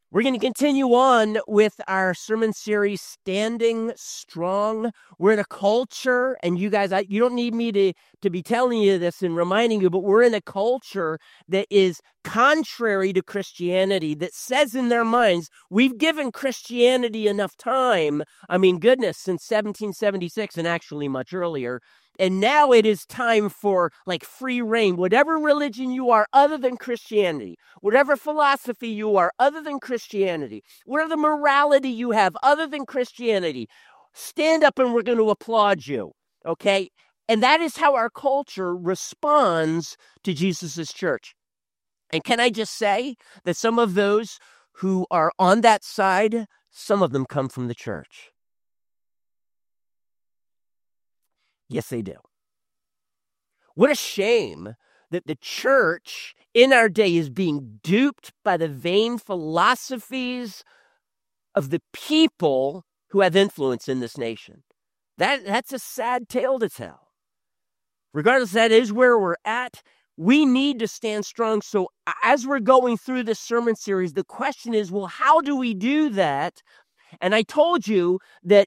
We're going to continue on with our sermon series, Standing Strong. We're in a culture, and you guys, you don't need me to be telling you this and reminding you, but we're in a culture that is contrary to Christianity, that says in their minds, we've given Christianity enough time. I mean, goodness, since 1776 and actually much earlier. And now it is time for like free reign. Whatever religion you are other than Christianity, whatever philosophy you are other than Christianity, whatever morality you have other than Christianity, stand up and we're going to applaud you, okay? And that is how our culture responds to Jesus's church. And can I just say that some of those who are on that side, some of them come from the church. Yes, they do. What a shame that the church in our day is being duped by the vain philosophies of the people who have influence in this nation. That's a sad tale to tell. Regardless, that is where we're at. We need to stand strong. So as we're going through this sermon series, the question is, well, how do we do that? And I told you that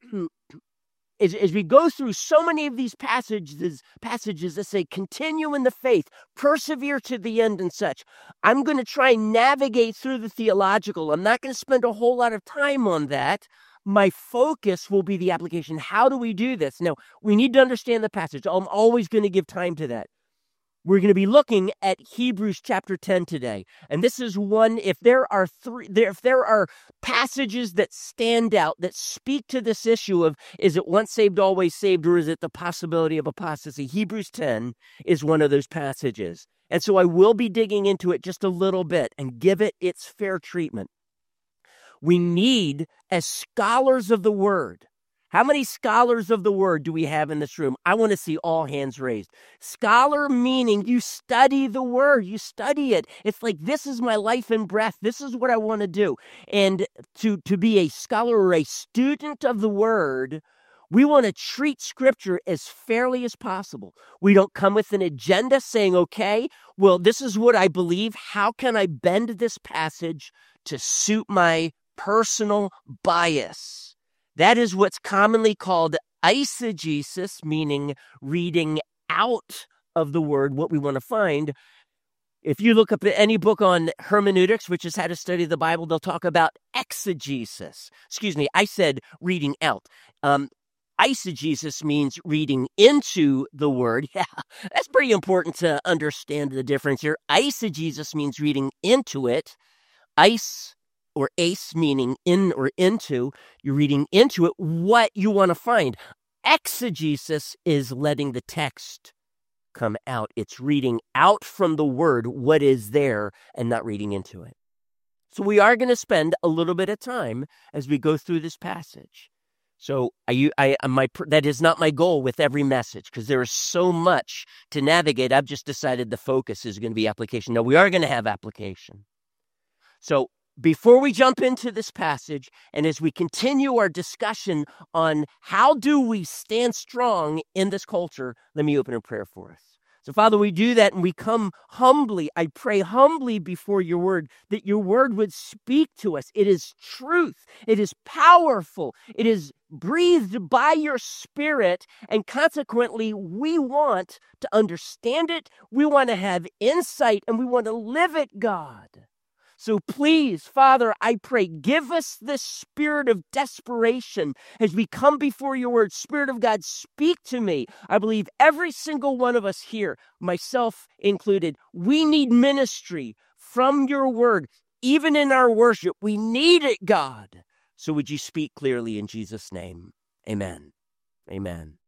as we go through so many of these passages that say, continue in the faith, persevere to the end and such, I'm going to try and navigate through the theological. I'm not going to spend a whole lot of time on that. My focus will be the application. How do we do this? Now, we need to understand the passage. I'm always going to give time to that. We're going to be looking at Hebrews chapter 10 today. And this is one, if there are passages that stand out, that speak to this issue of, is it once saved, always saved, or is it the possibility of apostasy? Hebrews 10 is one of those passages. And so I will be digging into it just a little bit and give it its fair treatment. We need, as scholars of the Word, how many scholars of the Word do we have in this room? I want to see all hands raised. Scholar meaning you study the Word, you study it. It's like, this is my life and breath. This is what I want to do. And to be a scholar or a student of the Word, we want to treat Scripture as fairly as possible. We don't come with an agenda saying, okay, well, this is what I believe. How can I bend this passage to suit my personal bias? That is what's commonly called eisegesis, meaning reading out of the Word what we want to find. If you look up any book on hermeneutics, which is how to study the Bible, they'll talk about exegesis. Excuse me, I said reading out. Eisegesis means reading into the Word. Yeah, that's pretty important to understand the difference here. Eisegesis means reading into it. Or ace meaning in or into, you're reading into it what you want to find. Exegesis is letting the text come out. It's reading out from the Word what is there and not reading into it. So we are going to spend a little bit of time as we go through this passage. So that is not my goal with every message, because there is so much to navigate. I've just decided the focus is going to be application. No, we are going to have application. So before we jump into this passage, and as we continue our discussion on how do we stand strong in this culture, let me open a prayer for us. So, Father, we do that and we come humbly. I pray humbly before your word, that your word would speak to us. It is truth. It is powerful. It is breathed by your Spirit, and consequently, we want to understand it. We want to have insight, and we want to live it, God. So please, Father, I pray, give us this spirit of desperation as we come before your word. Spirit of God, speak to me. I believe every single one of us here, myself included, we need ministry from your word. Even in our worship, we need it, God. So would you speak clearly in Jesus' name? Amen. Amen.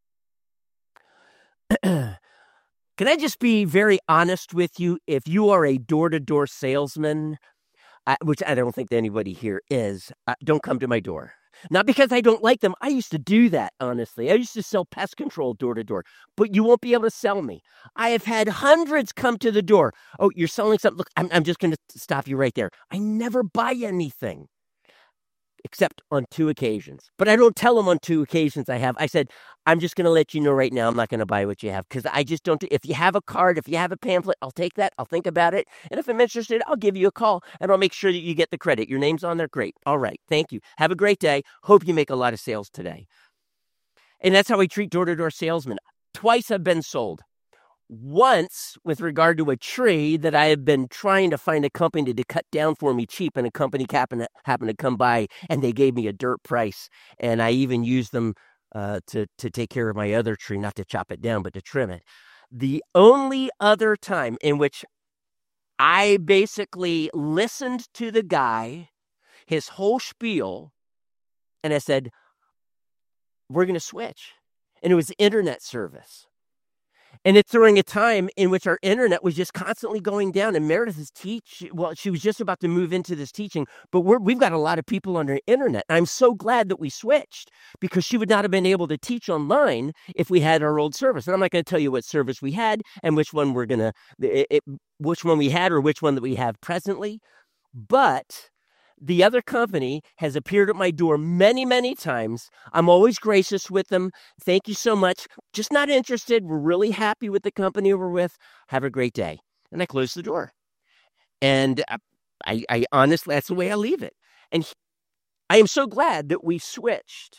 Can I just be very honest with you? If you are a door-to-door salesman, which I don't think that anybody here is, don't come to my door. Not because I don't like them. I used to do that, honestly. I used to sell pest control door-to-door, but you won't be able to sell me. I have had hundreds come to the door. Oh, you're selling something? Look, I'm just going to stop you right there. I never buy anything. Except on 2 occasions. But I don't tell them on 2 occasions I have. I said, I'm just going to let you know right now, I'm not going to buy what you have because I just don't. If you have a card, if you have a pamphlet, I'll take that. I'll think about it. And if I'm interested, I'll give you a call and I'll make sure that you get the credit. Your name's on there. Great. All right. Thank you. Have a great day. Hope you make a lot of sales today. And that's how we treat door-to-door salesmen. Twice I've been sold. Once with regard to a tree that I have been trying to find a company to cut down for me cheap, and a company happened to come by and they gave me a dirt price. And I even used them to take care of my other tree, not to chop it down, but to trim it. The only other time in which I basically listened to the guy, his whole spiel, and I said, we're going to switch. And it was internet service. And it's during a time in which our internet was just constantly going down. And Meredith is she was just about to move into this teaching, but we've got a lot of people on the internet. I'm so glad that we switched because she would not have been able to teach online if we had our old service. And I'm not going to tell you what service we had and which one which one we had or which one that we have presently. But the other company has appeared at my door many, many times. I'm always gracious with them. Thank you so much. Just not interested. We're really happy with the company we're with. Have a great day. And I close the door. And I honestly, that's the way I leave it. And I am so glad that we switched.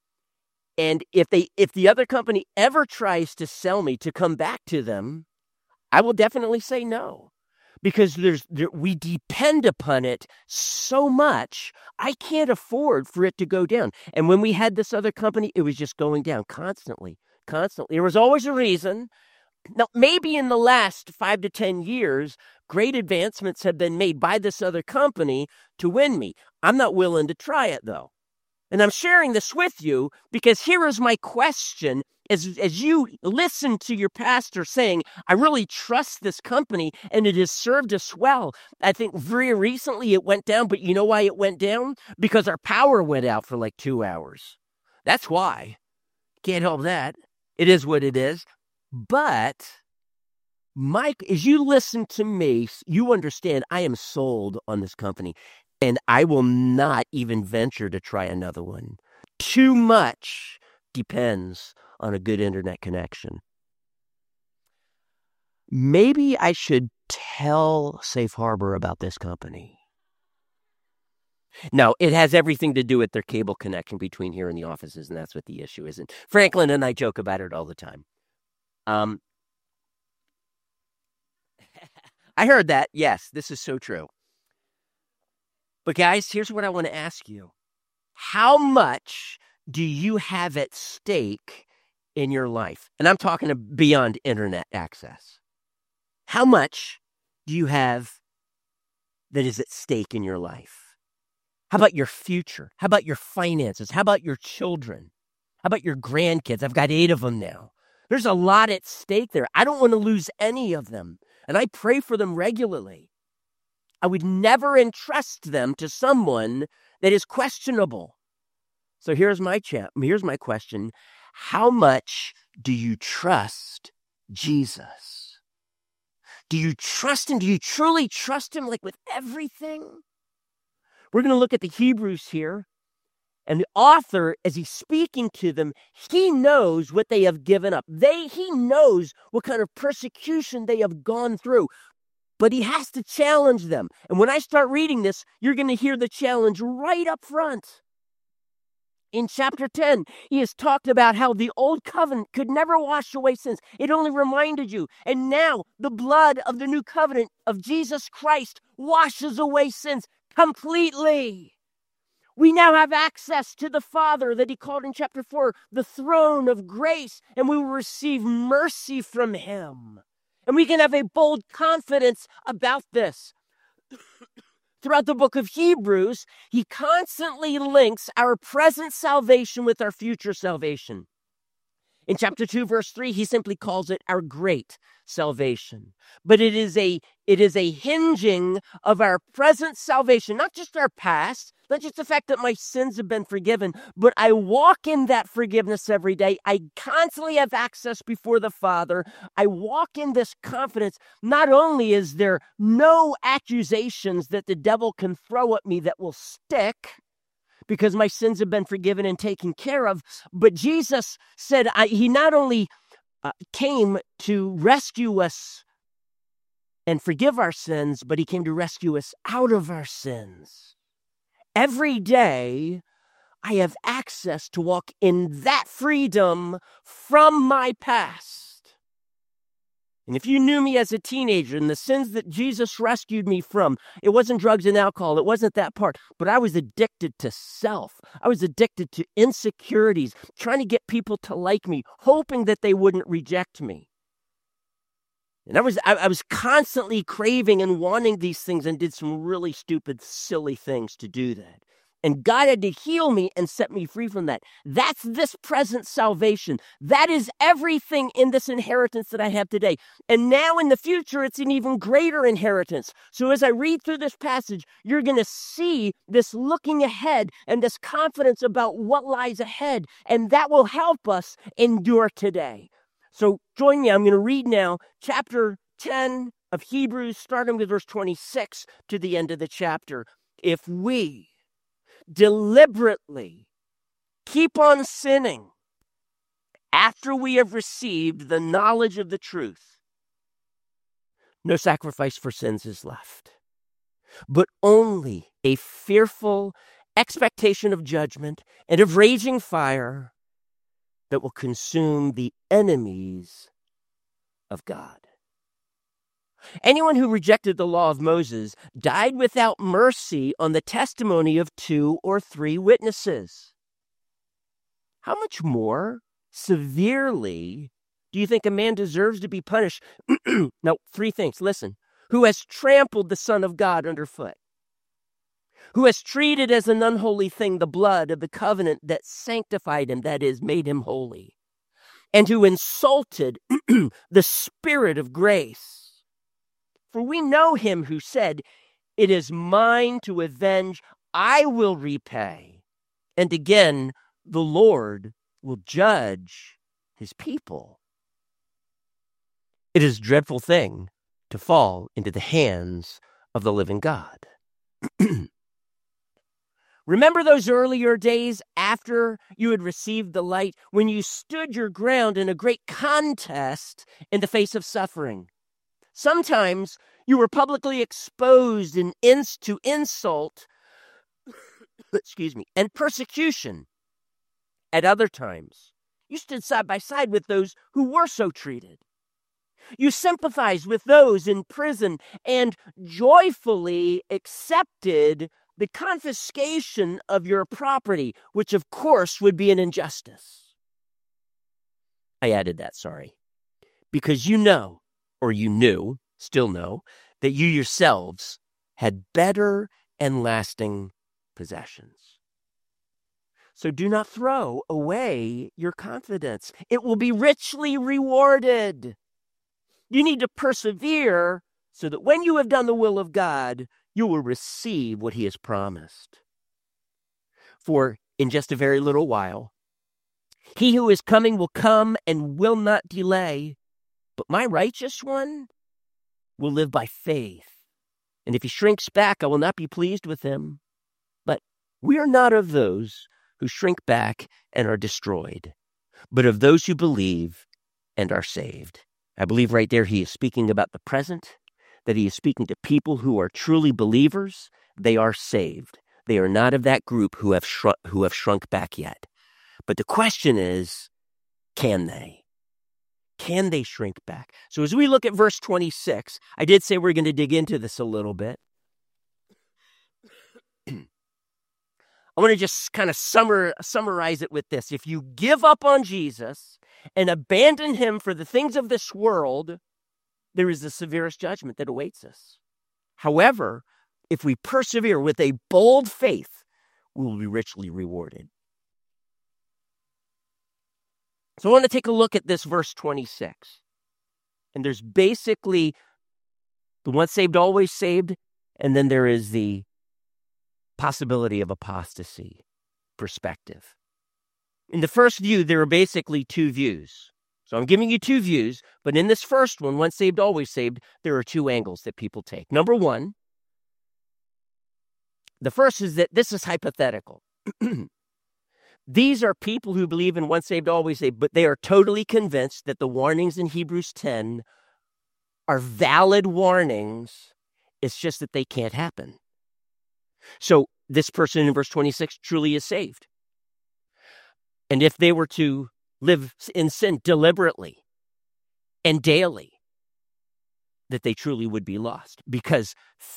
And if the other company ever tries to sell me to come back to them, I will definitely say no. Because we depend upon it so much, I can't afford for it to go down. And when we had this other company, it was just going down constantly. There was always a reason. Now, maybe in the last 5 to 10 years, great advancements have been made by this other company to win me. I'm not willing to try it, though. And I'm sharing this with you because here is my question. As you listen to your pastor saying, I really trust this company and it has served us well. I think very recently it went down, but you know why it went down? Because our power went out for like 2 hours. That's why. Can't help that. It is what it is. But, Mike, as you listen to me, you understand I am sold on this company and I will not even venture to try another one. Too much depends on a good internet connection. Maybe I should tell Safe Harbor about this company. No, it has everything to do with their cable connection between here and the offices, and that's what the issue is. And Franklin and I joke about it all the time. I heard that. Yes, this is so true. But guys, here's what I want to ask you. How much do you have at stake in your life? And I'm talking beyond internet access. How much do you have that is at stake in your life? How about your future? How about your finances? How about your children? How about your grandkids? I've got 8 of them now. There's a lot at stake there. I don't want to lose any of them. And I pray for them regularly. I would never entrust them to someone that is questionable. So here's my question. How much do you trust Jesus? Do you trust him? Do you truly trust him, like with everything? We're going to look at the Hebrews here. And the author, as he's speaking to them, he knows what they have given up. He knows what kind of persecution they have gone through. But he has to challenge them. And when I start reading this, you're going to hear the challenge right up front. In chapter 10, he has talked about how the old covenant could never wash away sins. It only reminded you. And now the blood of the new covenant of Jesus Christ washes away sins completely. We now have access to the Father that he called in chapter 4, the throne of grace, and we will receive mercy from him. And we can have a bold confidence about this. Throughout the book of Hebrews, he constantly links our present salvation with our future salvation. In chapter 2, verse 3, he simply calls it our great salvation. But it is a hinging of our present salvation, not just our past, not just the fact that my sins have been forgiven, but I walk in that forgiveness every day. I constantly have access before the Father. I walk in this confidence. Not only is there no accusations that the devil can throw at me that will stick, because my sins have been forgiven and taken care of. But Jesus said he not only came to rescue us and forgive our sins, but he came to rescue us out of our sins. Every day, I have access to walk in that freedom from my past. And if you knew me as a teenager and the sins that Jesus rescued me from, it wasn't drugs and alcohol, it wasn't that part, but I was addicted to self. I was addicted to insecurities, trying to get people to like me, hoping that they wouldn't reject me. And I was constantly craving and wanting these things and did some really stupid, silly things to do that. And God had to heal me and set me free from that. That's this present salvation. That is everything in this inheritance that I have today. And now in the future, it's an even greater inheritance. So as I read through this passage, you're going to see this looking ahead and this confidence about what lies ahead. And that will help us endure today. So join me. I'm going to read now chapter 10 of Hebrews, starting with verse 26 to the end of the chapter. If we deliberately keep on sinning after we have received the knowledge of the truth, no sacrifice for sins is left, but only a fearful expectation of judgment and of raging fire that will consume the enemies of God. Anyone who rejected the law of Moses died without mercy on the testimony of 2 or 3 witnesses. How much more severely do you think a man deserves to be punished? Now, 3 things. Listen. Who has trampled the Son of God underfoot? Who has treated as an unholy thing the blood of the covenant that sanctified him, that is, made him holy? And who insulted the Spirit of grace? For we know him who said, "It is mine to avenge, I will repay." And again, the Lord will judge his people. It is a dreadful thing to fall into the hands of the living God. Remember those earlier days after you had received the light, when you stood your ground in a great contest in the face of suffering? Sometimes you were publicly exposed to insult, and persecution. At other times, you stood side by side with those who were so treated. You sympathized with those in prison and joyfully accepted the confiscation of your property, which of course would be an injustice. I added that, because you know, or you knew, still know, that you yourselves had better and lasting possessions. So do not throw away your confidence. It will be richly rewarded. You need to persevere so that when you have done the will of God, you will receive what he has promised. For in just a very little while, he who is coming will come and will not delay. But my righteous one will live by faith. And if he shrinks back, I will not be pleased with him. But we are not of those who shrink back and are destroyed, but of those who believe and are saved. I believe right there he is speaking about the present, that he is speaking to people who are truly believers. They are saved. They are not of that group who have shrunk back yet. But the question is, can they? Can they shrink back? So as we look at verse 26, I did say we're going to dig into this a little bit. I want to just kind of summarize it with this. If you give up on Jesus and abandon him for the things of this world, there is the severest judgment that awaits us. However, if we persevere with a bold faith, we will be richly rewarded. So I want to take a look at this verse 26. And there's basically the once saved, always saved, and then there is the possibility of apostasy perspective. In the first view, there are basically 2 views. So I'm giving you 2 views, but in this first one, once saved, always saved, there are 2 angles that people take. Number one, the first is that this is hypothetical. These are people who believe in once saved, always saved, but they are totally convinced that the warnings in Hebrews 10 are valid warnings. It's just that they can't happen. So this person in verse 26 truly is saved. And if they were to live in sin deliberately and daily, that they truly would be lost. Because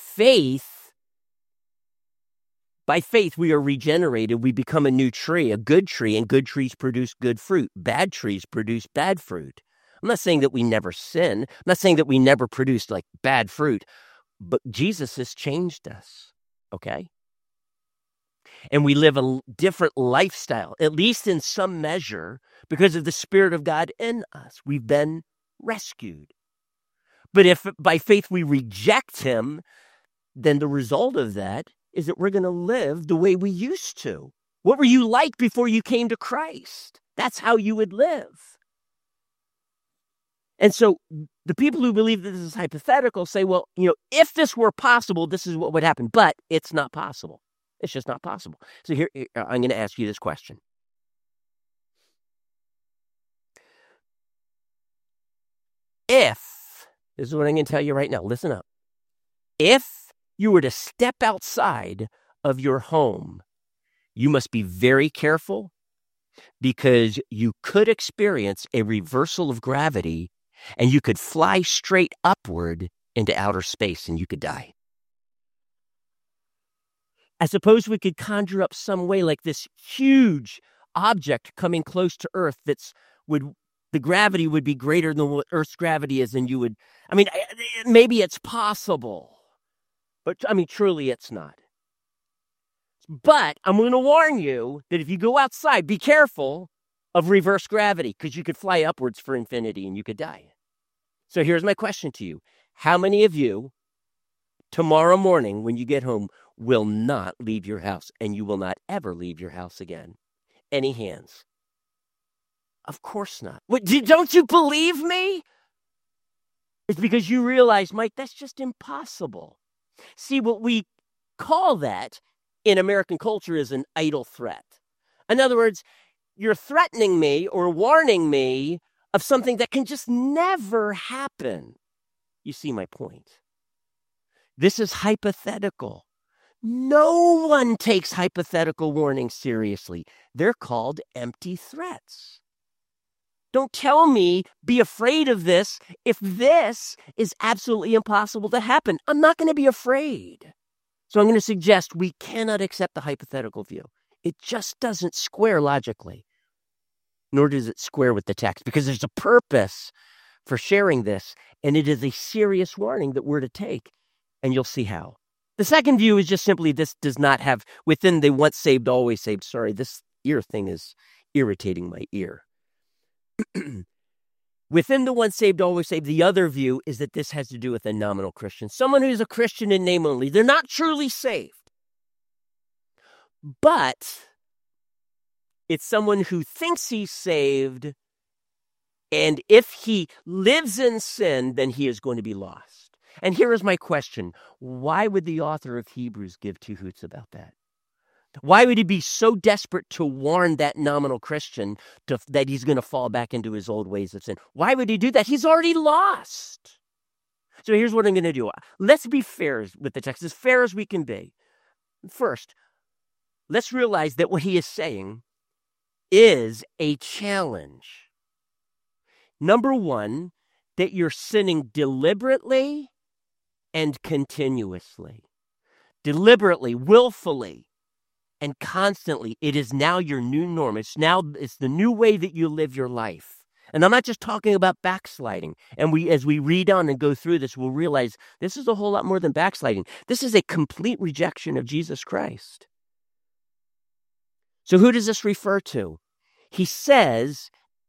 by faith, we are regenerated. We become a new tree, a good tree, and good trees produce good fruit. Bad trees produce bad fruit. I'm not saying that we never sin. I'm not saying that we never produce like bad fruit, but Jesus has changed us, okay? And we live a different lifestyle, at least in some measure, because of the Spirit of God in us. We've been rescued. But if by faith we reject him, then the result of that is that we're going to live the way we used to. What were you like before you came to Christ? That's how you would live. And so the people who believe that this is hypothetical say, well, if this were possible, this is what would happen. But it's not possible. It's just not possible. So here, I'm going to ask you this question. This is what I'm going to tell you right now. Listen up. If you were to step outside of your home, you must be very careful because you could experience a reversal of gravity and you could fly straight upward into outer space and you could die. I suppose we could conjure up some way like this huge object coming close to Earth the gravity would be greater than what Earth's gravity is, and maybe it's possible, but truly it's not. But I'm going to warn you that if you go outside, be careful of reverse gravity, because you could fly upwards for infinity and you could die. So here's my question to you. How many of you, tomorrow morning when you get home, will not leave your house, and you will not ever leave your house again? Any hands? Of course not. What, don't you believe me? It's because you realize, Mike, that's just impossible. See, what we call that in American culture is an idle threat. In other words, you're threatening me or warning me of something that can just never happen. You see my point. This is hypothetical. No one takes hypothetical warnings seriously. They're called empty threats. Don't tell me, be afraid of this, if this is absolutely impossible to happen. I'm not going to be afraid. So I'm going to suggest we cannot accept the hypothetical view. It just doesn't square logically, nor does it square with the text, because there's a purpose for sharing this, and it is a serious warning that we're to take, and you'll see how. The second view is just simply this does not have, within the once saved, always saved, this ear thing is irritating my ear. Within the once saved, always saved, the other view is that this has to do with a nominal Christian. Someone who's a Christian in name only. They're not truly saved. But it's someone who thinks he's saved, and if he lives in sin, then he is going to be lost. And here is my question. Why would the author of Hebrews give two hoots about that? Why would he be so desperate to warn that nominal Christian that he's going to fall back into his old ways of sin? Why would he do that? He's already lost. So here's what I'm going to do. Let's be fair with the text, as fair as we can be. First, let's realize that what he is saying is a challenge. Number one, that you're sinning deliberately and continuously. Deliberately, willfully, and constantly. It is now your new norm. It's the new way that you live your life. And I'm not just talking about backsliding. And as we read on and go through this, we'll realize this is a whole lot more than backsliding. This is a complete rejection of Jesus Christ. So who does this refer to? He says,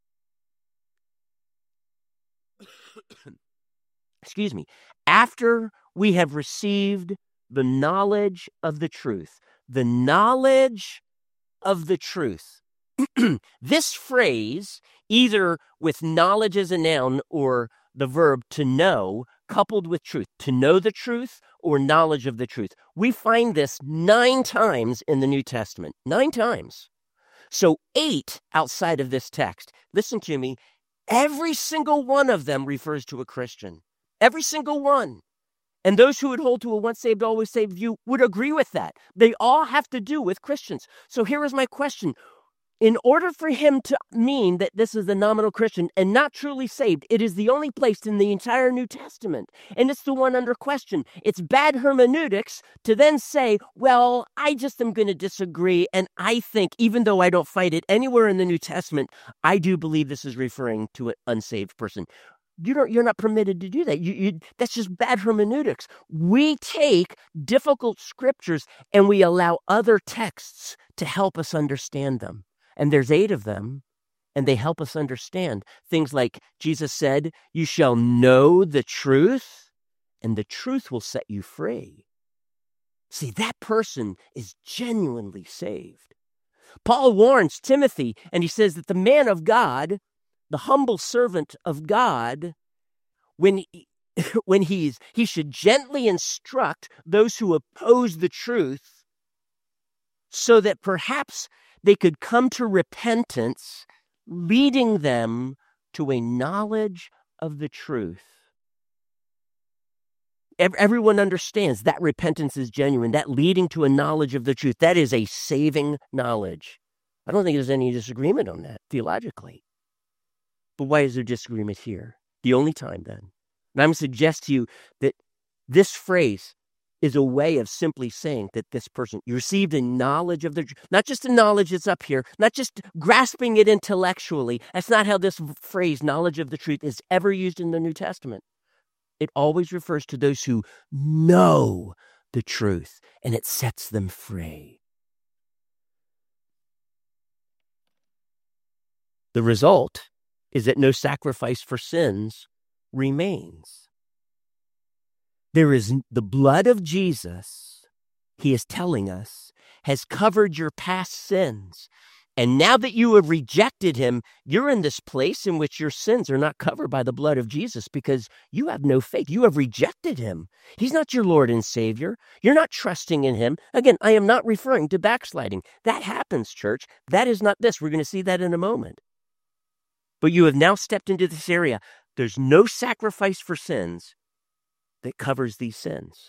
after we have received the knowledge of the truth. The knowledge of the truth. This phrase, either with knowledge as a noun or the verb to know, coupled with truth, to know the truth or knowledge of the truth. We find this 9 times in the New Testament. 9 times. So 8 outside of this text. Listen to me. Every single one of them refers to a Christian. Every single one. And those who would hold to a once saved, always saved view would agree with that. They all have to do with Christians. So here is my question. In order for him to mean that this is a nominal Christian and not truly saved, it is the only place in the entire New Testament, and it's the one under question. It's bad hermeneutics to then say, well, I just am going to disagree, and I think, even though I don't find it anywhere in the New Testament, I do believe this is referring to an unsaved person. You're not permitted to do that. That's just bad hermeneutics. We take difficult scriptures and we allow other texts to help us understand them. And there's 8 of them, and they help us understand things like Jesus said, you shall know the truth, and the truth will set you free. See, that person is genuinely saved. Paul warns Timothy, and he says that the man of God, the humble servant of God, when he should gently instruct those who oppose the truth so that perhaps they could come to repentance, leading them to a knowledge of the truth. Everyone understands that repentance is genuine, that leading to a knowledge of the truth. That is a saving knowledge. I don't think there's any disagreement on that theologically. But why is there disagreement here? The only time then. And I'm going to suggest to you that this phrase is a way of simply saying that this person, you received a knowledge of the truth, not just a knowledge that's up here, not just grasping it intellectually. That's not how this phrase, knowledge of the truth, is ever used in the New Testament. It always refers to those who know the truth, and it sets them free. The result is that no sacrifice for sins remains. There is the blood of Jesus, he is telling us, has covered your past sins. And now that you have rejected him, you're in this place in which your sins are not covered by the blood of Jesus because you have no faith. You have rejected him. He's not your Lord and Savior. You're not trusting in him. Again, I am not referring to backsliding. That happens, church. That is not this. We're going to see that in a moment. But you have now stepped into this area. There's no sacrifice for sins that covers these sins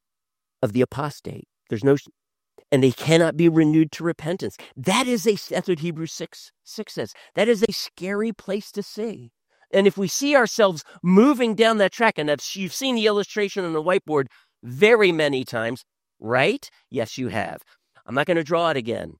of the apostate. There's no, and they cannot be renewed to repentance. That's what Hebrews 6 says. That is a scary place to see. And if we see ourselves moving down that track, and you've seen the illustration on the whiteboard very many times, right? Yes, you have. I'm not going to draw it again.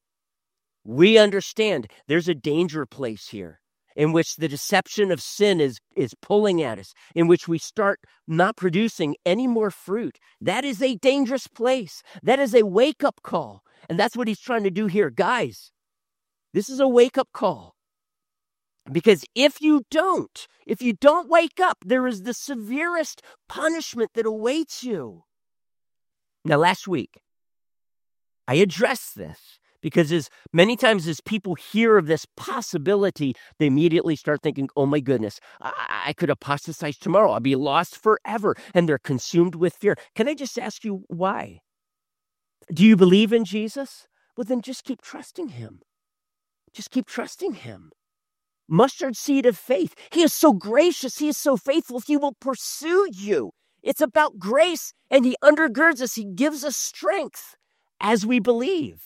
We understand there's a danger place here, in which the deception of sin is pulling at us, in which we start not producing any more fruit. That is a dangerous place. That is a wake-up call. And that's what he's trying to do here. Guys, this is a wake-up call. Because if you don't wake up, there is the severest punishment that awaits you. Now, last week, I addressed this. Because as many times as people hear of this possibility, they immediately start thinking, oh my goodness, I could apostatize tomorrow. I'll be lost forever. And they're consumed with fear. Can I just ask you why? Do you believe in Jesus? Well, then just keep trusting him. Just keep trusting him. Mustard seed of faith. He is so gracious. He is so faithful. He will pursue you. It's about grace, and he undergirds us. He gives us strength as we believe.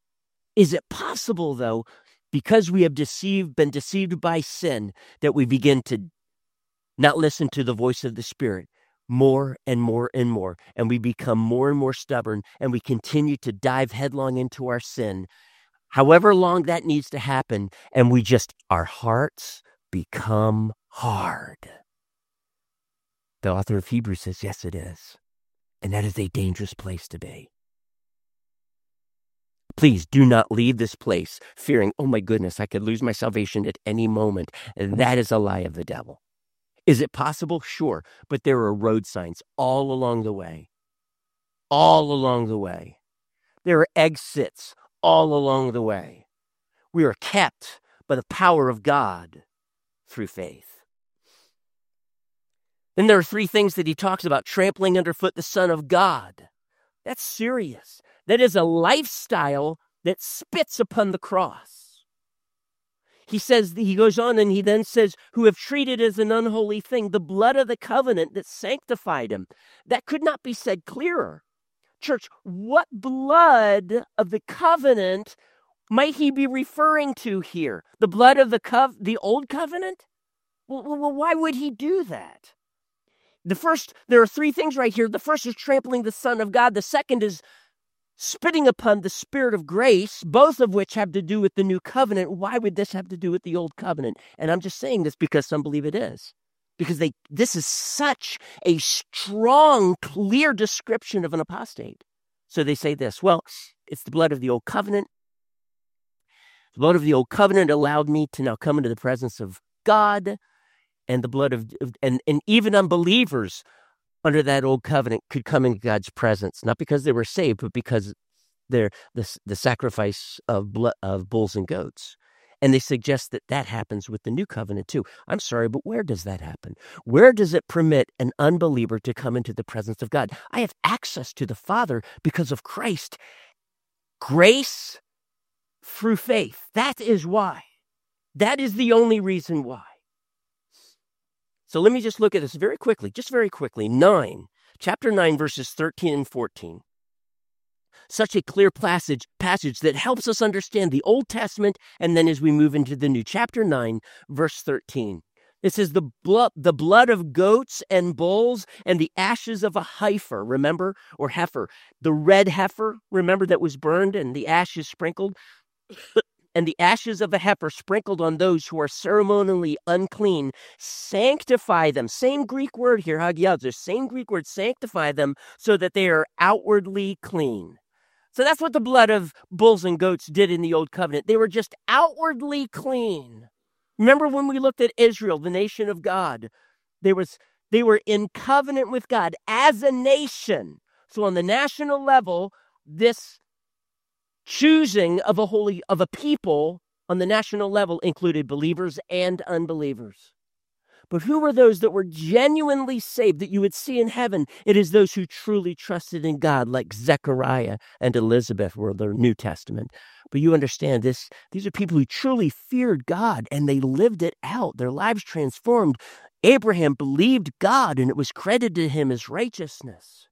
Is it possible, though, because we have been deceived by sin, that we begin to not listen to the voice of the Spirit more and more and more, and we become more and more stubborn, and we continue to dive headlong into our sin, however long that needs to happen, and our hearts become hard? The author of Hebrews says, yes, it is. And that is a dangerous place to be. Please do not leave this place fearing, oh my goodness, I could lose my salvation at any moment. That is a lie of the devil. Is it possible? Sure. But there are road signs all along the way. All along the way. There are exits all along the way. We are kept by the power of God through faith. Then there are three things that he talks about: trampling underfoot the Son of God. That's serious. That is a lifestyle that spits upon the cross. He goes on and he then says, who have treated as an unholy thing the blood of the covenant that sanctified him. That could not be said clearer. Church, what blood of the covenant might he be referring to here? The blood of the old covenant? Well, why would he do that? There are three things right here. The first is trampling the Son of God. The second is spitting upon the Spirit of grace, both of which have to do with the new covenant. Why would this have to do with the old covenant? And I'm just saying this because some believe it is. Because this is such a strong, clear description of an apostate. So they say this: well, it's the blood of the old covenant. The blood of the old covenant allowed me to now come into the presence of God, and the blood and even unbelievers under that old covenant could come into God's presence, not because they were saved, but because they're the sacrifice of bulls and goats. And they suggest that happens with the new covenant too. I'm sorry, but where does that happen? Where does it permit an unbeliever to come into the presence of God? I have access to the Father because of Christ. Grace through faith. That is why. That is the only reason why. So let me just look at this very quickly. Chapter 9, verses 13 and 14. Such a clear passage that helps us understand the Old Testament, and then as we move into the New. Chapter 9, verse 13. It says, the blood of goats and bulls and the ashes of a heifer, remember, or heifer. The red heifer, remember, that was burned and the ashes sprinkled. And the ashes of a heifer sprinkled on those who are ceremonially unclean, sanctify them. Same Greek word here, hagiadzo, same Greek word, sanctify them, so that they are outwardly clean. So that's what the blood of bulls and goats did in the Old Covenant. They were just outwardly clean. Remember when we looked at Israel, the nation of God? They were in covenant with God as a nation. So on the national level, this choosing of a people on the national level included believers and unbelievers. But who were those that were genuinely saved that you would see in heaven? It is those who truly trusted in God, like Zechariah and Elizabeth were the New Testament. But you understand this, these are people who truly feared God and they lived it out. Their lives transformed. Abraham believed God and it was credited to him as righteousness.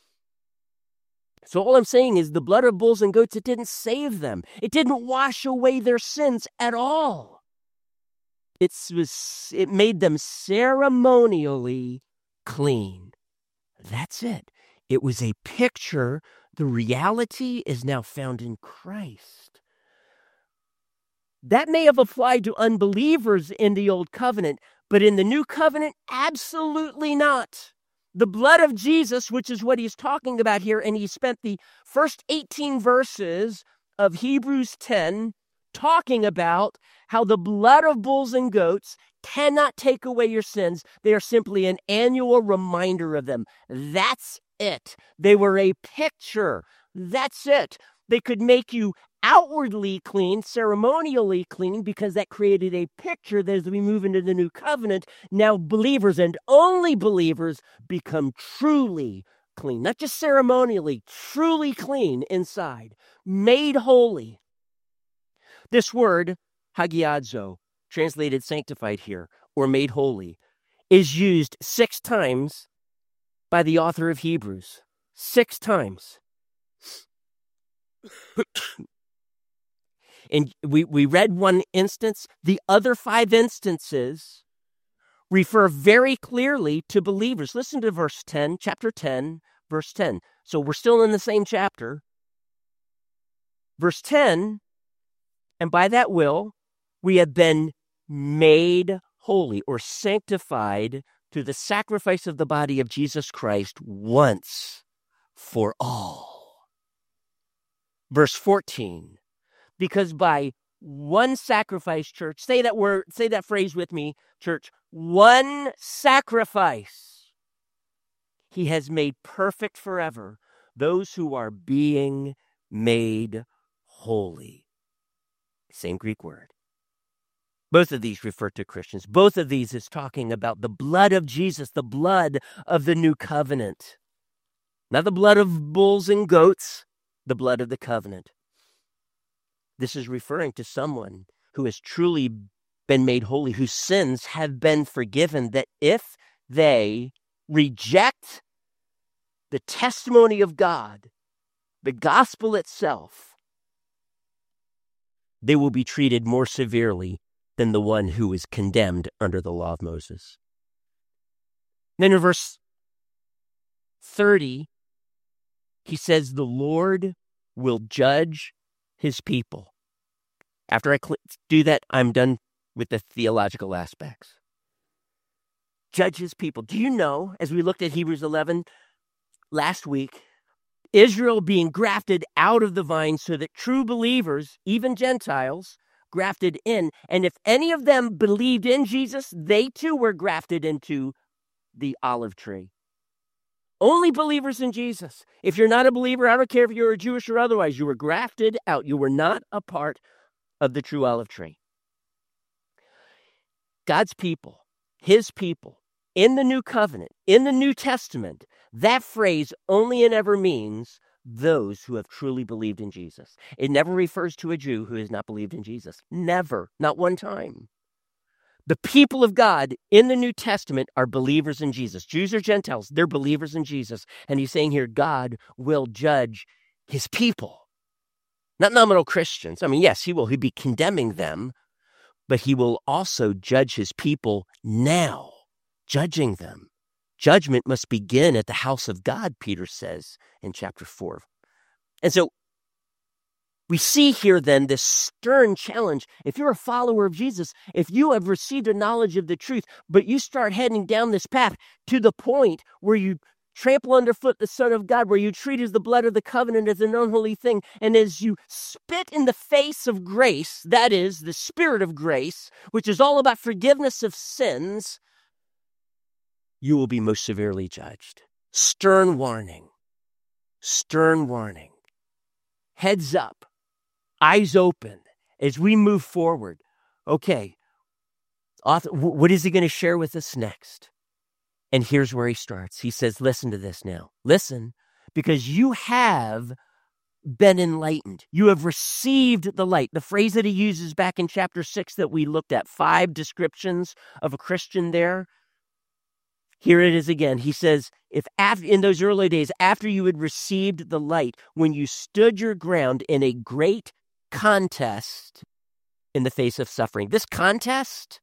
So all I'm saying is the blood of bulls and goats, it didn't save them. It didn't wash away their sins at all. It made them ceremonially clean. That's it. It was a picture. The reality is now found in Christ. That may have applied to unbelievers in the Old Covenant, but in the New Covenant, absolutely not. The blood of Jesus, which is what he's talking about here, and he spent the first 18 verses of Hebrews 10 talking about how the blood of bulls and goats cannot take away your sins. They are simply an annual reminder of them. That's it. They were a picture. That's it. They could make you outwardly clean, ceremonially clean, because that created a picture that as we move into the new covenant, now believers and only believers become truly clean, not just ceremonially, truly clean inside, made holy. This word, hagiadzo, translated sanctified here, or made holy, is used 6 times by the author of Hebrews. 6 times. And we read one instance. The other 5 instances refer very clearly to believers. Listen to verse 10, chapter 10, verse 10. So we're still in the same chapter. Verse 10, and by that will, we have been made holy or sanctified through the sacrifice of the body of Jesus Christ once for all. Verse 14, because by one sacrifice, church, say that phrase with me, church, one sacrifice, he has made perfect forever those who are being made holy. Same Greek word. Both of these refer to Christians. Both of these is talking about the blood of Jesus, the blood of the new covenant. Not the blood of bulls and goats, the blood of the covenant. This is referring to someone who has truly been made holy, whose sins have been forgiven, that if they reject the testimony of God, the gospel itself, they will be treated more severely than the one who is condemned under the law of Moses. Then in verse 30, he says, the Lord will judge his people. After I do that, I'm done with the theological aspects. Judge his people. Do you know, as we looked at Hebrews 11 last week, Israel being grafted out of the vine so that true believers, even Gentiles, grafted in. And if any of them believed in Jesus, they too were grafted into the olive tree. Only believers in Jesus. If you're not a believer, I don't care if you're a Jewish or otherwise, you were grafted out. You were not a part of the true olive tree. God's people, his people, in the new covenant, in the New Testament, that phrase only and ever means those who have truly believed in Jesus. It never refers to a Jew who has not believed in Jesus. Never. Not one time. The people of God in the New Testament are believers in Jesus. Jews or Gentiles, they're believers in Jesus. And he's saying here, God will judge his people. Not nominal Christians. I mean, yes, he will. He'll be condemning them, but he will also judge his people now, judging them. Judgment must begin at the house of God, Peter says in chapter 4. And so we see here then this stern challenge. If you're a follower of Jesus, if you have received a knowledge of the truth, but you start heading down this path to the point where you trample underfoot the Son of God, where you treat as the blood of the covenant as an unholy thing, and as you spit in the face of grace, that is, the Spirit of grace, which is all about forgiveness of sins, you will be most severely judged. Stern warning. Stern warning. Heads up. Eyes open as we move forward. Okay, what is he going to share with us next? And here's where he starts. He says, listen to this now. Listen, because you have been enlightened. You have received the light. The phrase that he uses back in chapter 6 that we looked at, 5 descriptions of a Christian there. Here it is again. He says, if in those early days, after you had received the light, when you stood your ground in a great contest in the face of suffering. This contest,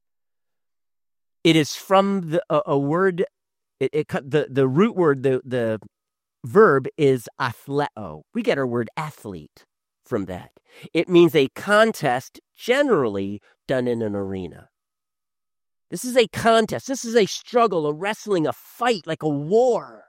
it is from a word, the root word, the verb is athleo. We get our word athlete from that. It means a contest generally done in an arena. This is a contest. This is a struggle, a wrestling, a fight, like a war.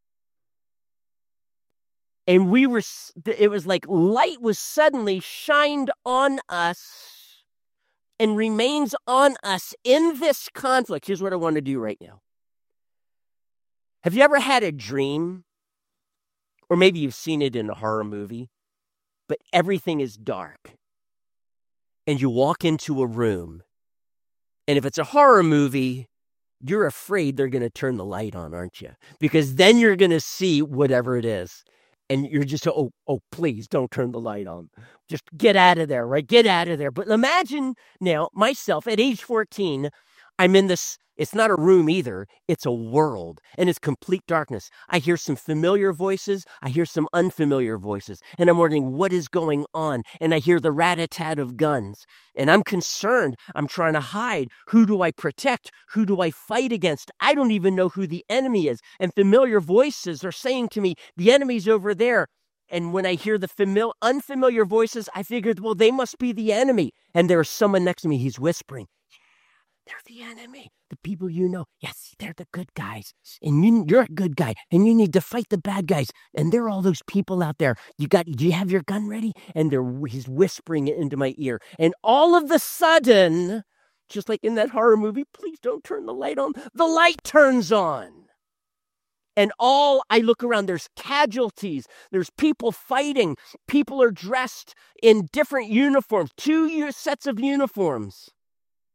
And it was like light was suddenly shined on us and remains on us in this conflict. Here's what I want to do right now. Have you ever had a dream? Or maybe you've seen it in a horror movie, but everything is dark. And you walk into a room. And if it's a horror movie, you're afraid they're going to turn the light on, aren't you? Because then you're going to see whatever it is. And you're just, oh, please don't turn the light on. Just get out of there, right? Get out of there. But imagine now, myself at age 14, I'm in this, it's not a room either. It's a world, and it's complete darkness. I hear some familiar voices. I hear some unfamiliar voices, and I'm wondering what is going on. And I hear the rat-a-tat of guns, and I'm concerned. I'm trying to hide. Who do I protect? Who do I fight against? I don't even know who the enemy is. And familiar voices are saying to me, the enemy's over there. And when I hear the unfamiliar voices, I figured, well, they must be the enemy. And there's someone next to me. He's whispering, they're the enemy. The people you know, yes, they're the good guys. And you're a good guy. And you need to fight the bad guys. And there are all those people out there. Do you have your gun ready? And he's whispering it into my ear. And all of a sudden, just like in that horror movie, please don't turn the light on. The light turns on. And I look around, there's casualties. There's people fighting. People are dressed in different uniforms, 2 sets of uniforms.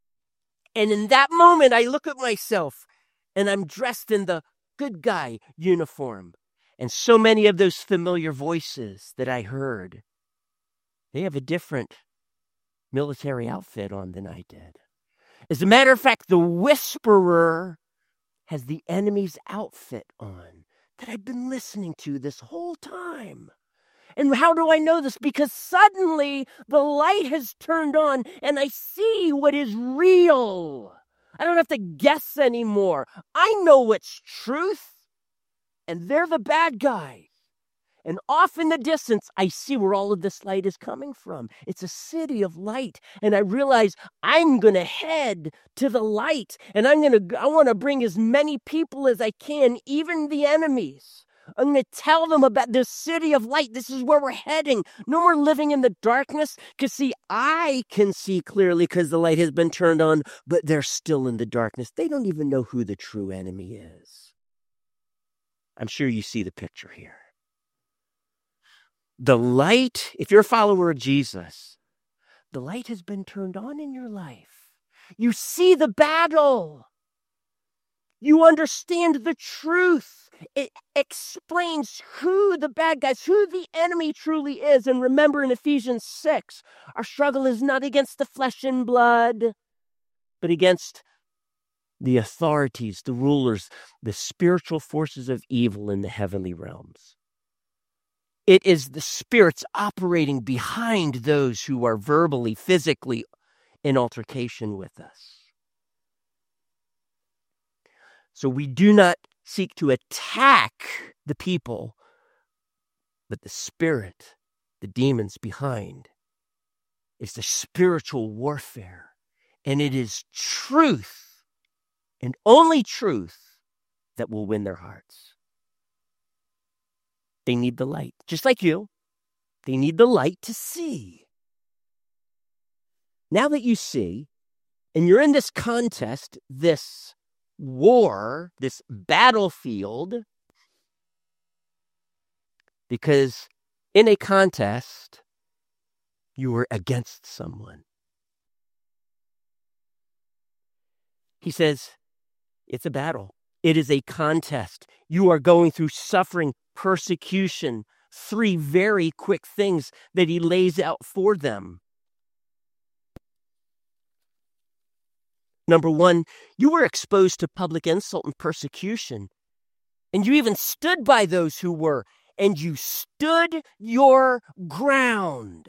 And in that moment, I look at myself and I'm dressed in the good guy uniform. And so many of those familiar voices that I heard, they have a different military outfit on than I did. As a matter of fact, the whisperer has the enemy's outfit on that I've been listening to this whole time. And how do I know this? Because suddenly the light has turned on and I see what is real. I don't have to guess anymore. I know what's truth, and they're the bad guys. And off in the distance, I see where all of this light is coming from. It's a city of light. And I realize I'm going to head to the light. And I want to bring as many people as I can, even the enemies. I'm going to tell them about this city of light. This is where we're heading. No more living in the darkness. Because see, I can see clearly because the light has been turned on, but they're still in the darkness. They don't even know who the true enemy is. I'm sure you see the picture here. The light, if you're a follower of Jesus, the light has been turned on in your life. You see the battle. You understand the truth. It explains who the bad guys, who the enemy truly is. And remember in Ephesians 6, our struggle is not against the flesh and blood, but against the authorities, the rulers, the spiritual forces of evil in the heavenly realms. It is the spirits operating behind those who are verbally, physically in altercation with us. So we do not seek to attack the people, but the spirit, the demons behind. It's the spiritual warfare. And it is truth, and only truth, that will win their hearts. They need the light, just like you. They need the light to see. Now that you see, and you're in this contest, this war, this battlefield, because in a contest, you are against someone. He says, it's a battle. It is a contest. You are going through suffering, persecution, 3 very quick things that he lays out for them. Number 1, you were exposed to public insult and persecution. And you even stood by those who were, and you stood your ground.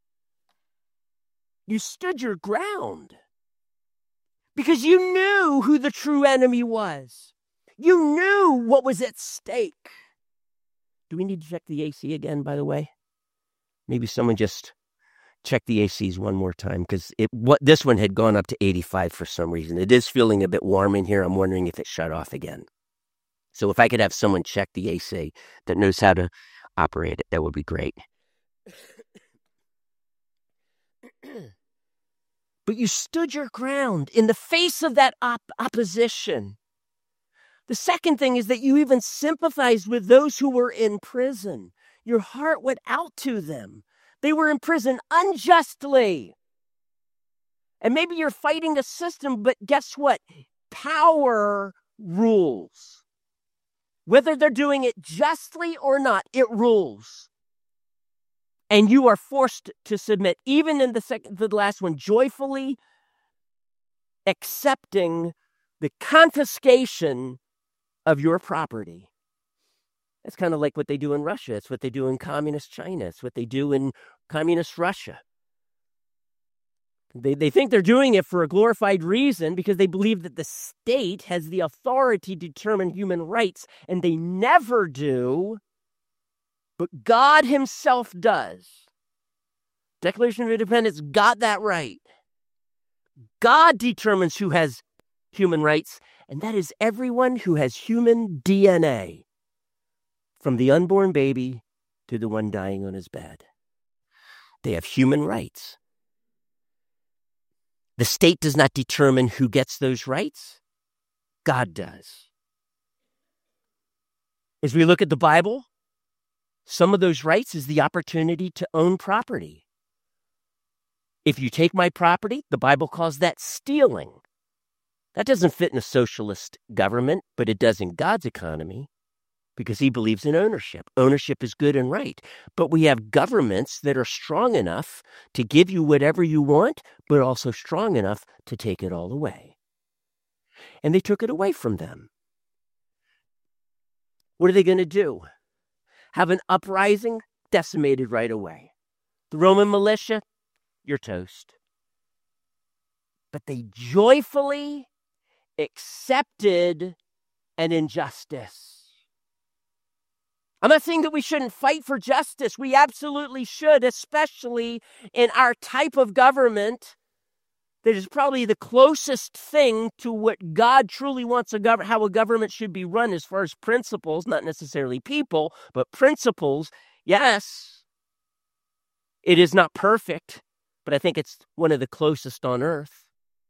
You stood your ground because you knew who the true enemy was. You knew what was at stake. Do we need to check the AC again, by the way? Maybe someone just check the ACs one more time, because this one had gone up to 85 for some reason. It is feeling a bit warm in here. I'm wondering if it shut off again. So if I could have someone check the AC that knows how to operate it, that would be great. But you stood your ground in the face of that opposition. The second thing is that you even sympathized with those who were in prison. Your heart went out to them. They were in prison unjustly. And maybe you're fighting a system, but guess what? Power rules. Whether they're doing it justly or not, it rules. And you are forced to submit, even in the last one, joyfully accepting the confiscation of your property. That's kind of like what they do in Russia. It's what they do in communist China. It's what they do in communist Russia. They think they're doing it for a glorified reason because they believe that the state has the authority to determine human rights, and they never do, but God himself does. Declaration of Independence got that right. God determines who has human rights, and that is everyone who has human DNA, from the unborn baby to the one dying on his bed. They have human rights. The state does not determine who gets those rights. God does. As we look at the Bible, some of those rights is the opportunity to own property. If you take my property, the Bible calls that stealing. That doesn't fit in a socialist government, but it does in God's economy because he believes in ownership. Ownership is good and right. But we have governments that are strong enough to give you whatever you want, but also strong enough to take it all away. And they took it away from them. What are they going to do? Have an uprising? Decimated right away. The Roman militia? You're toast. But they joyfully accepted an injustice. I'm not saying that we shouldn't fight for justice. We absolutely should, especially in our type of government that is probably the closest thing to what God truly wants how a government should be run as far as principles, not necessarily people, but principles. Yes, it is not perfect, but I think it's one of the closest on earth.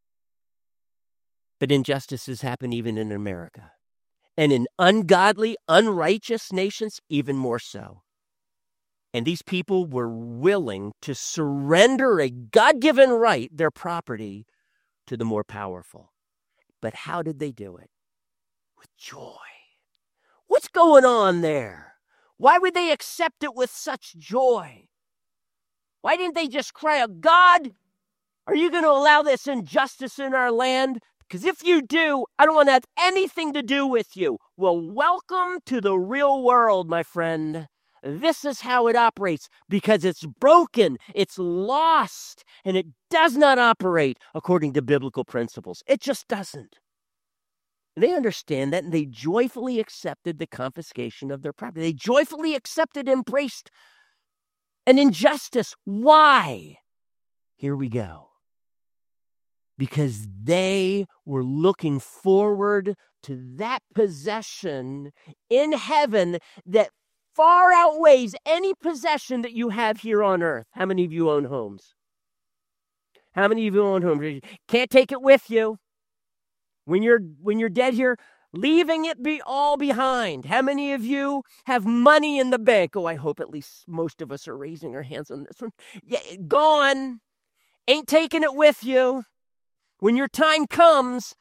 But injustices happen even in America. And in ungodly, unrighteous nations, even more so. And these people were willing to surrender a God-given right, their property, to the more powerful. But how did they do it? With joy. What's going on there? Why would they accept it with such joy? Why didn't they just cry out, God, are you going to allow this injustice in our land? Because if you do, I don't want to have anything to do with you. Well, welcome to the real world, my friend. This is how it operates because it's broken, it's lost, and it does not operate according to biblical principles. It just doesn't. And they understand that, and they joyfully accepted the confiscation of their property. They joyfully accepted, embraced an injustice. Why? Here we go. Because they were looking forward to that possession in heaven that far outweighs any possession that you have here on earth. How many of you own homes? How many of you own homes? Can't take it with you. When you're dead here, leaving it all behind. How many of you have money in the bank? Oh, I hope at least most of us are raising our hands on this one. Yeah, gone. Ain't taking it with you. When your time comes,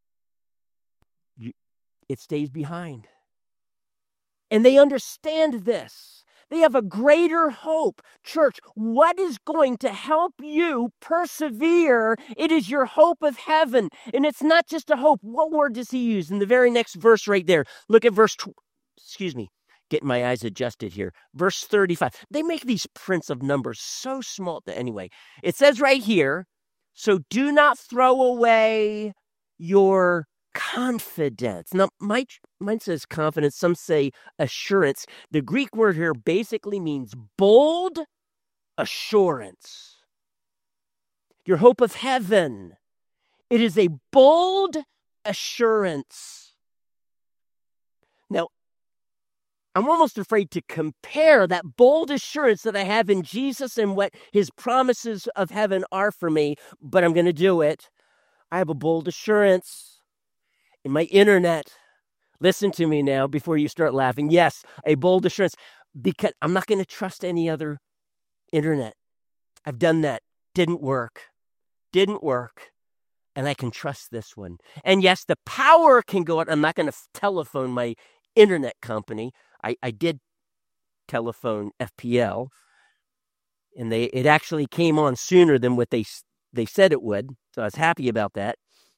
it stays behind. And they understand this. They have a greater hope. Church, what is going to help you persevere? It is your hope of heaven. And it's not just a hope. What word does he use in the very next verse right there? Look at getting my eyes adjusted here. Verse 35. They make these prints of numbers so small. Anyway, it says right here, so do not throw away your confidence. Now, mine says confidence. Some say assurance. The Greek word here basically means bold assurance. Your hope of heaven. It is a bold assurance. Now, I'm almost afraid to compare that bold assurance that I have in Jesus and what his promises of heaven are for me, but I'm going to do it. I have a bold assurance in my internet. Listen to me now before you start laughing. Yes, a bold assurance, because I'm not going to trust any other internet. I've done that. Didn't work. And I can trust this one. And yes, the power can go out. I'm not going to telephone my internet company. I did telephone FPL, and it actually came on sooner than what they said it would, so I was happy about that.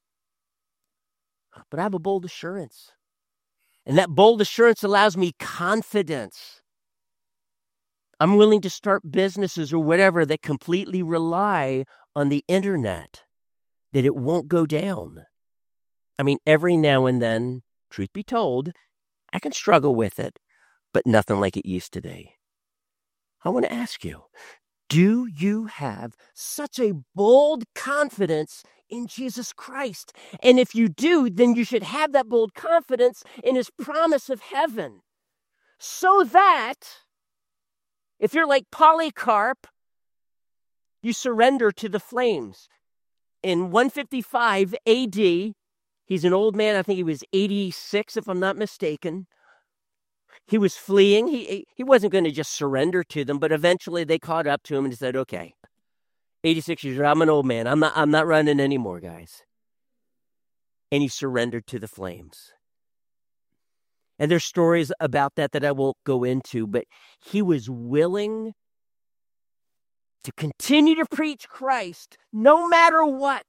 But I have a bold assurance, and that bold assurance allows me confidence. I'm willing to start businesses or whatever that completely rely on the internet, that it won't go down. I mean, every now and then, truth be told, I can struggle with it, but nothing like it used to be. I want to ask you, do you have such a bold confidence in Jesus Christ? And if you do, then you should have that bold confidence in his promise of heaven. So that, if you're like Polycarp, you surrender to the flames. In 155 AD, he's an old man. I think he was 86, if I'm not mistaken. He was fleeing. He wasn't going to just surrender to them, but eventually they caught up to him and he said, okay, 86 years old, I'm an old man. I'm not running anymore, guys. and he surrendered to the flames. And there's stories about that I won't go into, but he was willing to continue to preach Christ no matter what.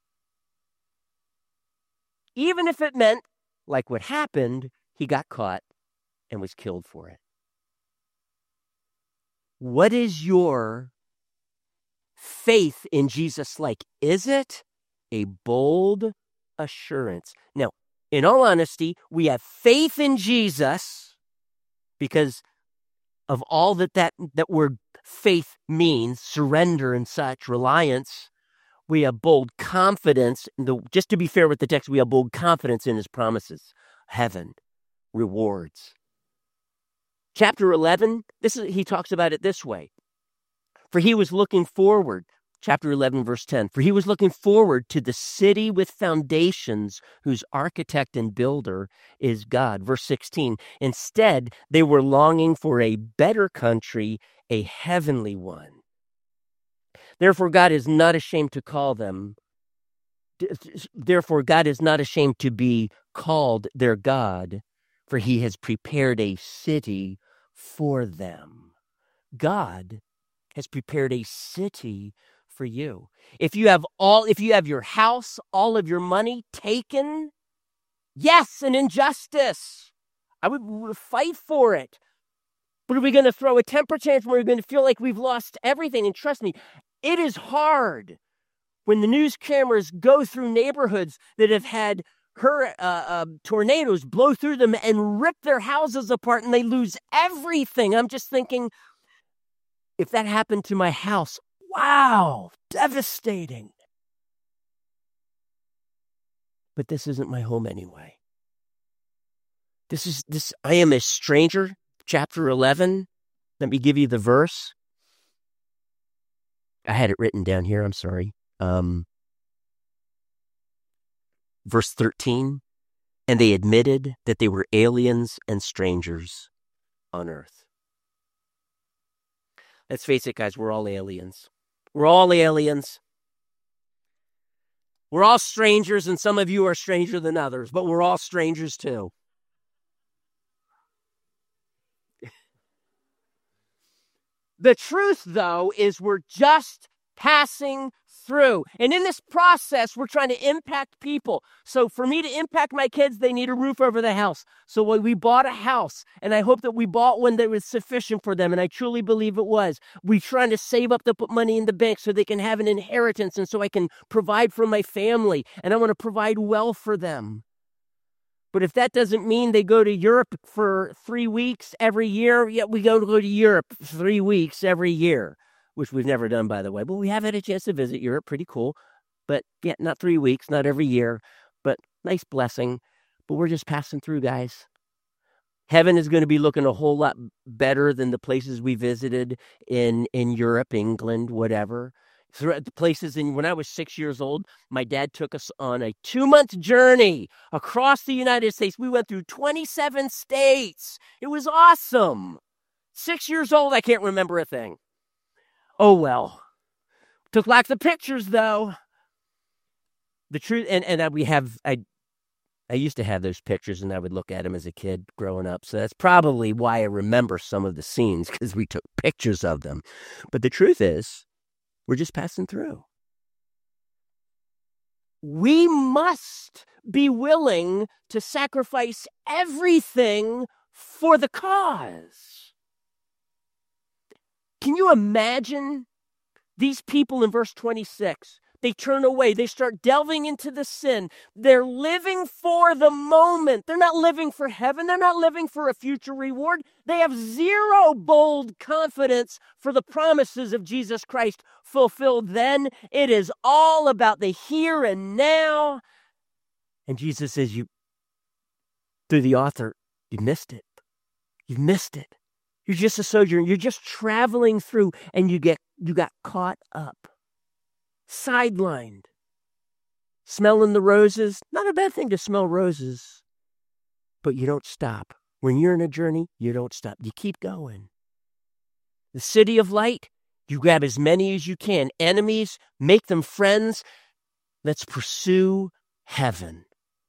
Even if it meant, like what happened, he got caught and was killed for it. What is your faith in Jesus like? Is it a bold assurance? Now, in all honesty, we have faith in Jesus because of all that word faith means, surrender and such, reliance. We have bold confidence. Just to be fair with the text, we have bold confidence in his promises, heaven, rewards. Chapter 11, he talks about it this way. For he was looking forward, chapter 11, verse 10, for he was looking forward to the city with foundations whose architect and builder is God. Verse 16, instead, they were longing for a better country, a heavenly one. Therefore, God is not ashamed to call them. Therefore, God is not ashamed to be called their God, for he has prepared a city for them. God has prepared a city for you. If you have your house, all of your money taken, yes, an injustice. I would fight for it. But are we going to throw a temper tantrum where we're going to feel like we've lost everything? And trust me, it is hard when the news cameras go through neighborhoods that have had tornadoes blow through them and rip their houses apart and they lose everything. I'm just thinking, if that happened to my house, wow, devastating. But this isn't my home anyway. I am a stranger, chapter 11. Let me give you the verse. I had it written down here, I'm sorry. Verse 13, and they admitted that they were aliens and strangers on earth. Let's face it, guys, we're all aliens. We're all aliens. We're all strangers, and some of you are stranger than others, but we're all strangers too. The truth, though, is we're just passing through. And in this process, we're trying to impact people. So for me to impact my kids, they need a roof over the house. So when we bought a house, and I hope that we bought one that was sufficient for them, and I truly believe it was. We're trying to save up to put money in the bank so they can have an inheritance and so I can provide for my family, and I want to provide well for them. But if that doesn't mean they go to Europe for 3 weeks every year, yeah, we go to Europe 3 weeks every year, which we've never done, by the way. But we have had a chance to visit Europe. Pretty cool. But yeah, not 3 weeks, not every year, but nice blessing. But we're just passing through, guys. Heaven is going to be looking a whole lot better than the places we visited in Europe, England, whatever. The places when I was 6 years old, my dad took us on a 2-month journey across the United States. We went through 27 states. It was awesome. 6 years old, I can't remember a thing. Oh, well. Took lots of pictures, though. The truth, I used to have those pictures, and I would look at them as a kid growing up. So that's probably why I remember some of the scenes, because we took pictures of them. But the truth is, we're just passing through. We must be willing to sacrifice everything for the cause. Can you imagine these people in verse 26? They turn away. They start delving into the sin. They're living for the moment. They're not living for heaven. They're not living for a future reward. They have zero bold confidence for the promises of Jesus Christ fulfilled then. It is all about the here and now. And Jesus says, through the author, you missed it. You've missed it. You're just a sojourner. You're just traveling through, and you got caught up. Sidelined. Smelling the roses. Not a bad thing to smell roses. But you don't stop. When you're in a journey, you don't stop. You keep going. The city of light, you grab as many as you can. Enemies, make them friends. Let's pursue heaven.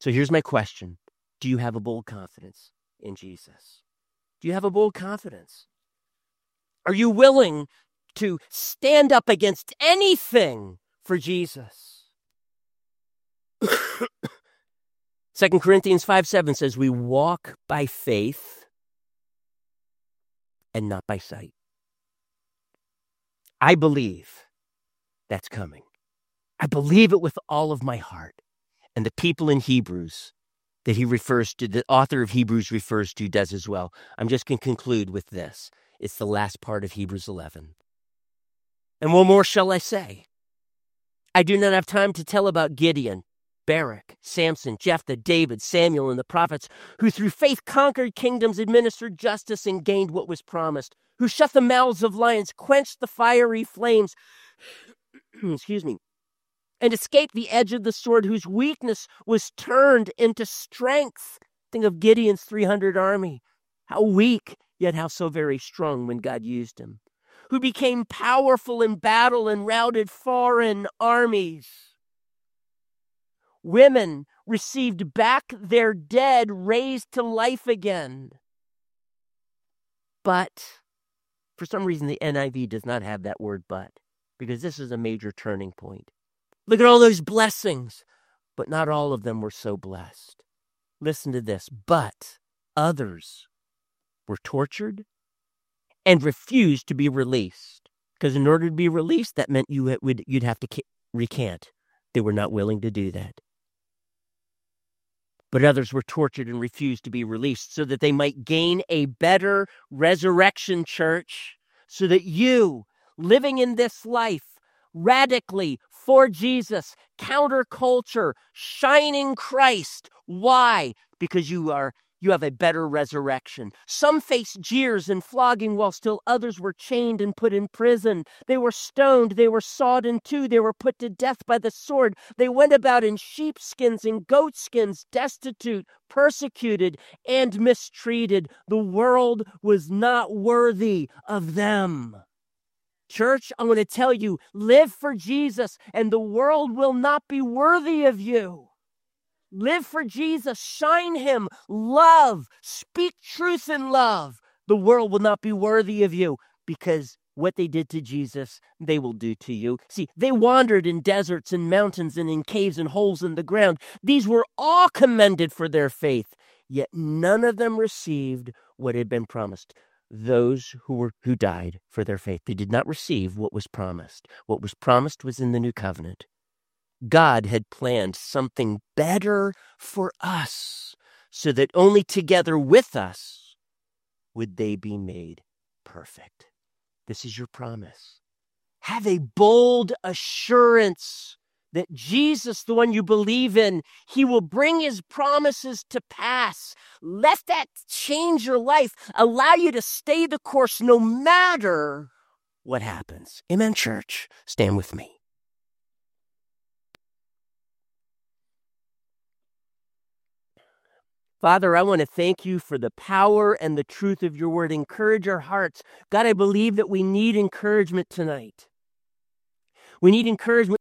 So here's my question. Do you have a bold confidence in Jesus? Do you have a bold confidence? Are you willing to stand up against anything for Jesus? 2 Corinthians 5:7 says we walk by faith and not by sight. I believe that's coming. I believe it with all of my heart. And the people in Hebrews that he refers to, the author of Hebrews refers to, does as well. I'm just going to conclude with this. It's the last part of Hebrews 11. And what more shall I say? I do not have time to tell about Gideon, Barak, Samson, Jephthah, David, Samuel, and the prophets, who through faith conquered kingdoms, administered justice, and gained what was promised, who shut the mouths of lions, quenched the fiery flames, and escaped the edge of the sword, whose weakness was turned into strength. Think of Gideon's 300 army. How weak, yet how so very strong when God used him. Who became powerful in battle and routed foreign armies. Women received back their dead, raised to life again. But, for some reason, the NIV does not have that word but, because this is a major turning point. Look at all those blessings, but not all of them were so blessed. Listen to this. But others were tortured and refused to be released. Because in order to be released, that meant you'd have to recant. They were not willing to do that. But others were tortured and refused to be released so that they might gain a better resurrection, church, so that you, living in this life, radically for Jesus, counterculture, shining Christ. Why? Because you have a better resurrection. Some faced jeers and flogging while still others were chained and put in prison. They were stoned, they were sawed in two, they were put to death by the sword. They went about in sheepskins and goatskins, destitute, persecuted, and mistreated. The world was not worthy of them. Church, I want to tell you, live for Jesus, and the world will not be worthy of you. Live for Jesus, shine him, love, speak truth in love. The world will not be worthy of you, because what they did to Jesus, they will do to you. See, they wandered in deserts and mountains and in caves and holes in the ground. These were all commended for their faith, yet none of them received what had been promised. Those who died for their faith, they did not receive what was promised. What was promised was in the new covenant. God had planned something better for us, so that only together with us would they be made perfect. This is your promise. Have a bold assurance that Jesus, the one you believe in, he will bring his promises to pass. Let that change your life. Allow you to stay the course no matter what happens. Amen, church. Stand with me. Father, I want to thank you for the power and the truth of your word. Encourage our hearts. God, I believe that we need encouragement tonight. We need encouragement.